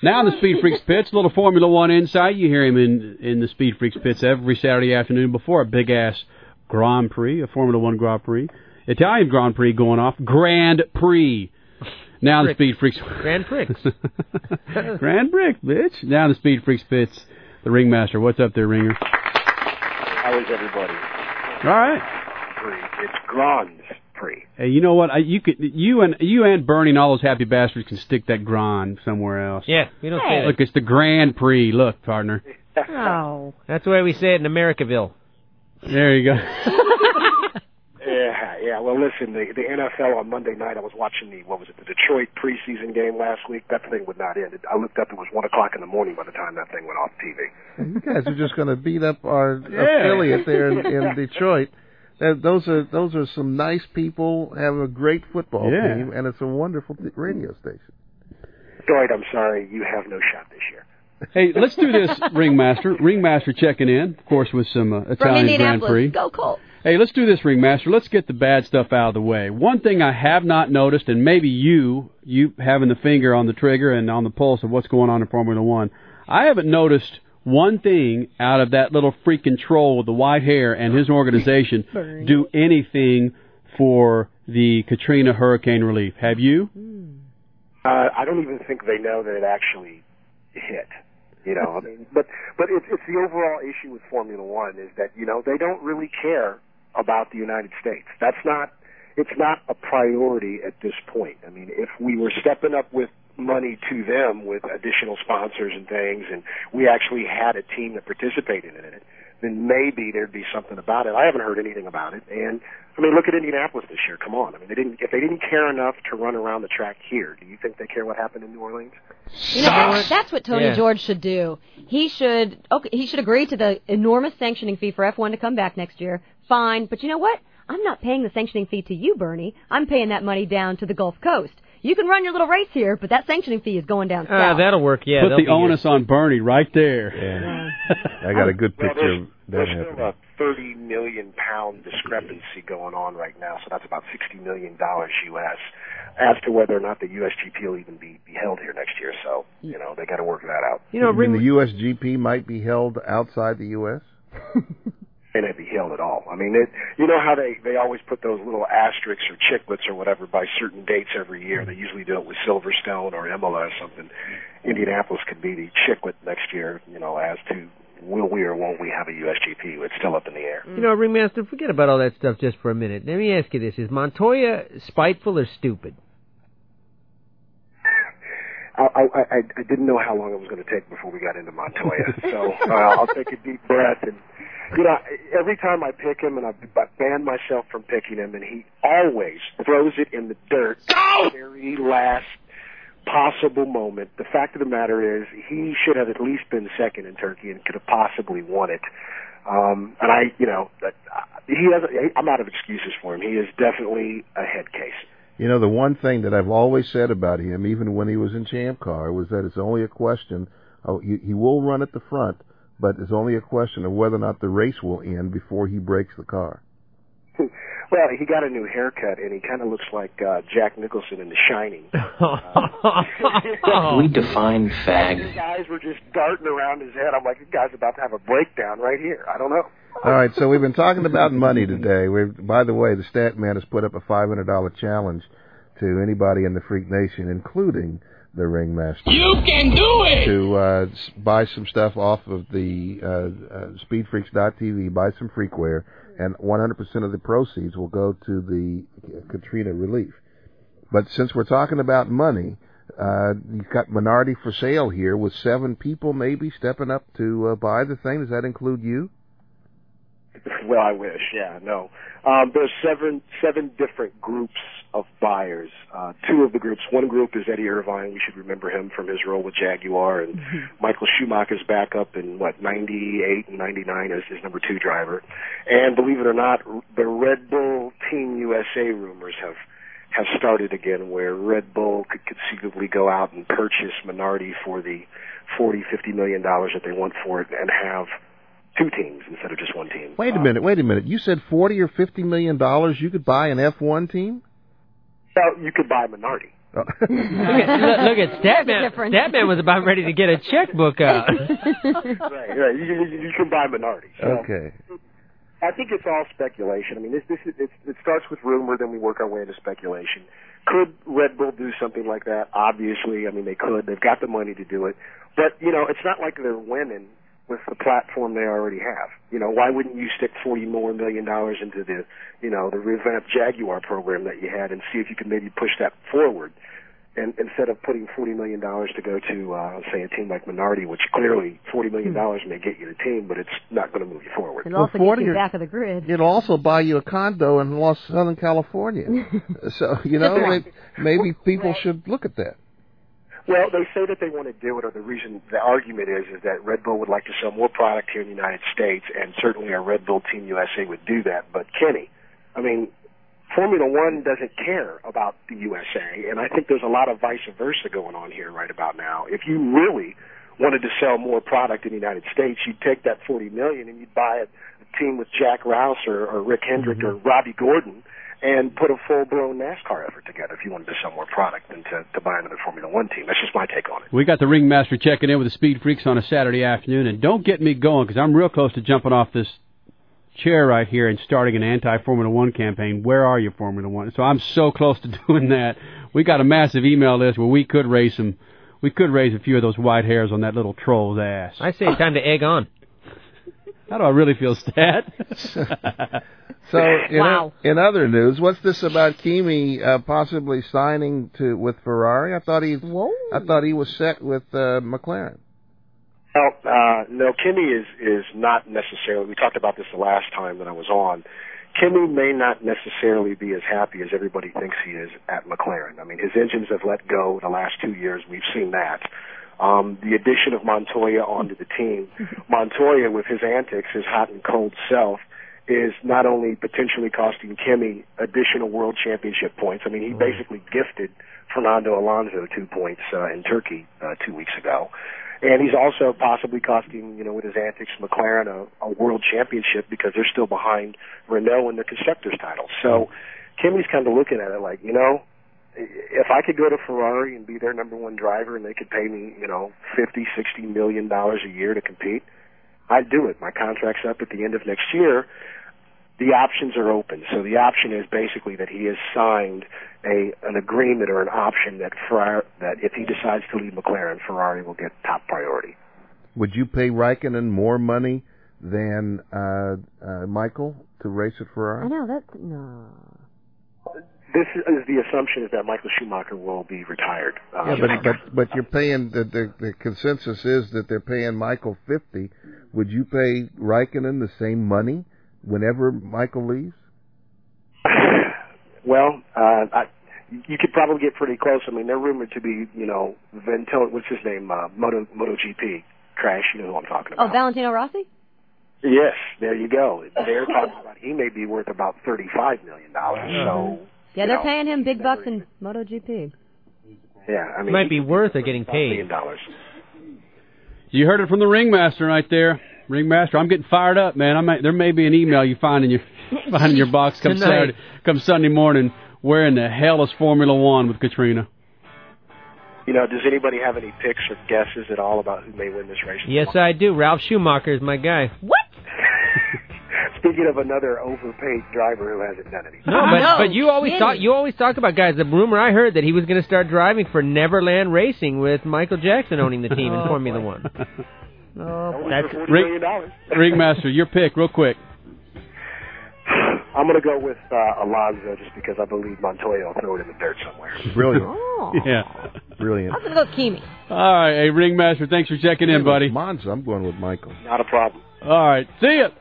Now in the Speed Freaks pits, a little Formula One insight. You hear him in the Speed Freaks pits every Saturday afternoon before a big-ass Grand Prix, a Formula One Grand Prix. Italian Grand Prix going off, Grand Prix. Now in the Speed Freaks... Grand Prix. Grand Prix, bitch. Now in the Speed Freaks pits, the Ringmaster. What's up there, Ringer? How is everybody? All right. It's Grand Prix. Hey, you know what? You and Bernie and all those happy bastards can stick that Grand somewhere else. Yeah, we don't say that. Look, it's the Grand Prix. Look, partner. Oh. That's the way we say it in Americaville. There you go. Yeah. Well, listen, the NFL on Monday night, I was watching the Detroit preseason game last week. That thing would not end. I looked up, it was 1 o'clock in the morning by the time that thing went off TV. You guys are just going to beat up our affiliate there in Detroit. Those are some nice people, have a great football team, and it's a wonderful radio station. Detroit, I'm sorry, you have no shot this year. Hey, let's do this, Ringmaster. Ringmaster checking in, of course, with some Italian Grand Prix. Go Colts. Hey, let's do this, Ringmaster. Let's get the bad stuff out of the way. One thing I have not noticed, and maybe you having the finger on the trigger and on the pulse of what's going on in Formula One, I haven't noticed one thing out of that little freaking troll with the white hair and his organization do anything for the Katrina hurricane relief. Have you? I don't even think they know that it actually hit. You know, I mean, but it's the overall issue with Formula One is that, you know, they don't really care about the United States. It's not a priority at this point. I mean, if we were stepping up with money to them with additional sponsors and things, and we actually had a team that participated in it, then maybe there'd be something about it. I haven't heard anything about it. And I mean, look at Indianapolis this year. Come on. I mean, if they didn't care enough to run around the track here, do you think they care what happened in New Orleans? You know, that's what Tony George should do. He should agree to the enormous sanctioning fee for F1 to come back next year. Fine, but you know what? I'm not paying the sanctioning fee to you, Bernie. I'm paying that money down to the Gulf Coast. You can run your little race here, but that sanctioning fee is going down south. That'll work, yeah. Put the onus on Bernie right there. Yeah. I got a good picture of that There's happening. still a 30 million pound discrepancy going on right now, so that's about $60 million U.S. as to whether or not the USGP will even be held here next year. So, you know, they got to work that out. You know, the USGP might be held outside the U.S.? May not be held at all. I mean, you know how they always put those little asterisks or chiclets or whatever by certain dates every year. They usually do it with Silverstone or Imola or something. Indianapolis could be the chiclet next year, you know, as to will we or won't we have a USGP. It's still up in the air. You know, Ringmaster, forget about all that stuff just for a minute. Let me ask you this. Is Montoya spiteful or stupid? I didn't know how long it was going to take before we got into Montoya, so I'll take a deep breath. And, you know, every time I pick him, and I ban myself from picking him, and he always throws it in the dirt at the very last possible moment. The fact of the matter is he should have at least been second in Turkey and could have possibly won it. And I'm out of excuses for him. He is definitely a head case. You know, the one thing that I've always said about him, even when he was in Champ Car, was that it's only a question of, he will run at the front, but it's only a question of whether or not the race will end before he breaks the car. Well, he got a new haircut, and he kind of looks like Jack Nicholson in The Shining. We define fag. The guys were just darting around his head. I'm like, this guy's about to have a breakdown right here. I don't know. All right, so we've been talking about money today. By the way, the Stat Man has put up a $500 challenge to anybody in the Freak Nation, including the Ringmaster. You can do it! To buy some stuff off of the speedfreaks.tv, buy some freakware, and 100% of the proceeds will go to the Katrina relief. But since we're talking about money, you've got Minardi for sale here with 7 people maybe stepping up to buy the thing. Does that include you? Well, I wish, yeah, no. There's seven different groups of buyers. 2 of the groups, one group is Eddie Irvine. We should remember him from his role with Jaguar, and Michael Schumacher's back up in, 98 and 99 as his number 2 driver. And believe it or not, the Red Bull Team USA rumors have started again, where Red Bull could conceivably go out and purchase Minardi for the $40-50 million that they want for it and have 2 teams instead of just 1 team. Wait a minute. You said $40 or $50 million you could buy an F1 team? Well, you could buy Minardi. Oh. Look at Statman. Statman was about ready to get a checkbook out. Right. You can buy Minardi. So Okay. I think it's all speculation. I mean, it starts with rumor, then we work our way into speculation. Could Red Bull do something like that? Obviously, I mean, they could. They've got the money to do it. But, it's not like they're winning with the platform they already have. Why wouldn't you stick $40 million into the, the revamped Jaguar program that you had and see if you could maybe push that forward? And instead of putting $40 million to go to, say, a team like Minardi, which clearly $40 million may get you the team, but it's not going to move you forward. It'll also get you back of the grid. It'll also buy you a condo in Southern California. So, maybe people should look at that. Well, they say that they want to do it, or the argument is that Red Bull would like to sell more product here in the United States, and certainly our Red Bull Team USA would do that. But Kenny, I mean, Formula One doesn't care about the USA, and I think there's a lot of vice versa going on here right about now. If you really wanted to sell more product in the United States, you'd take that $40 million and you'd buy a team with Jack Rouse or Rick Hendrick or Robbie Gordon and put a full-blown NASCAR effort together if you wanted to sell more product than to buy another Formula One team. That's just my take on it. We got the Ringmaster checking in with the Speed Freaks on a Saturday afternoon, and don't get me going because I'm real close to jumping off this chair right here and starting an anti-Formula One campaign. Where are you, Formula One? So I'm so close to doing that. We got a massive email list where we could raise a few of those white hairs on that little troll's ass. I say time to egg on. How do I really feel, Stat? So, in other news, what's this about Kimi possibly signing with Ferrari? I thought he was set with McLaren. Well, no, Kimi is not necessarily. We talked about this the last time that I was on. Kimi may not necessarily be as happy as everybody thinks he is at McLaren. I mean, his engines have let go the last 2 years. We've seen that. The addition of Montoya onto the team, Montoya with his antics, his hot and cold self, is not only potentially costing Kimi additional world championship points. I mean, he basically gifted Fernando Alonso 2 points in Turkey 2 weeks ago. And he's also possibly costing, with his antics, McLaren a world championship because they're still behind Renault in the constructors' title. So Kimi's kind of looking at it like, if I could go to Ferrari and be their number one driver and they could pay me, $50-60 million a year to compete, I'd do it. My contract's up at the end of next year. The options are open. So the option is basically that he has signed an agreement or an option that if he decides to leave McLaren, Ferrari will get top priority. Would you pay Raikkonen more money than Michael to race at Ferrari? I know, no. This is the assumption is that Michael Schumacher will be retired. But you're paying the consensus is that they're paying Michael $50. Would you pay Raikkonen the same money whenever Michael leaves? Well, you could probably get pretty close. I mean, they're rumored to be, what's his name, MotoGP Crash. You know who I'm talking about? Oh, Valentino Rossi? Yes, there you go. They're talking about he may be worth about $35 million. So. Yeah, they're paying him big bucks in MotoGP. Yeah, I mean, it might be worth it getting paid. $1 million. You heard it from the Ringmaster right there. Ringmaster, I'm getting fired up, man. There may be an email you find in your box come Sunday morning. Where in the hell is Formula One with Katrina? Does anybody have any picks or guesses at all about who may win this race? Yes, I do. Ralph Schumacher is my guy. What? Speaking of another overpaid driver who hasn't done anything. But you always talk about guys. The rumor I heard that he was going to start driving for Neverland Racing with Michael Jackson owning the team in Formula One. That's Ringmaster, your pick, real quick. I'm going to go with Alonso just because I believe Montoya will throw it in the dirt somewhere. Brilliant. Oh. Yeah. Brilliant. I'm going to go Kimi. All right, hey, Ringmaster, thanks for checking in, buddy. Monza, I'm going with Michael. Not a problem. All right, see ya.